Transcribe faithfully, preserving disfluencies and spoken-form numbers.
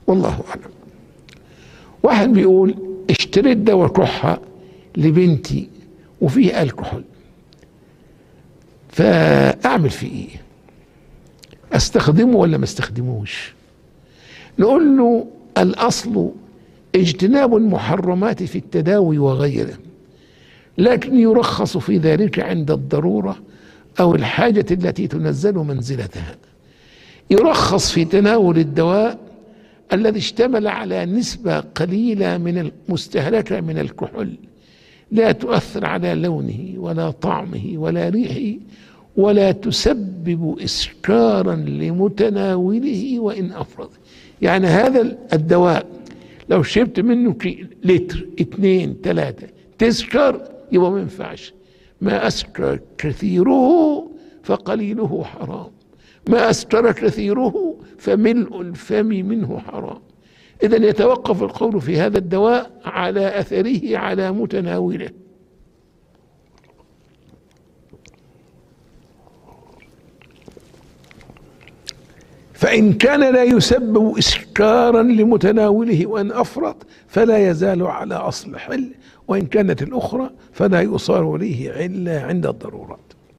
والله أعلم. واحد بيقول اشتريت دواء كحة لبنتي وفيه الكحول، فأعمل فيه ايه؟ استخدمه ولا ما استخدموش؟ نقول له الأصل اجتناب المحرمات في التداوي وغيره، لكن يرخص في ذلك عند الضرورة أو الحاجة التي تنزل منزلتها. يرخص في تناول الدواء الذي اشتمل على نسبة قليلة من المستهلكة من الكحول، لا تؤثر على لونه ولا طعمه ولا ريحه، ولا تسبب إسكارا لمتناوله وإن أفرط. يعني هذا الدواء لو شربت منه لتر اتنين تلاتة تسكر، يبقى ما ينفعش. ما أسكر كثيره فقليله حرام، ما أسكر كثيره فملء الفم منه حرام. إذن يتوقف القول في هذا الدواء على أثره على متناوله. فإن كان لا يسبب إسكارا لمتناوله وأن أفرط فلا يزال على أصل حل، وإن كانت الأخرى فلا يصار إليه علة عند الضرورات.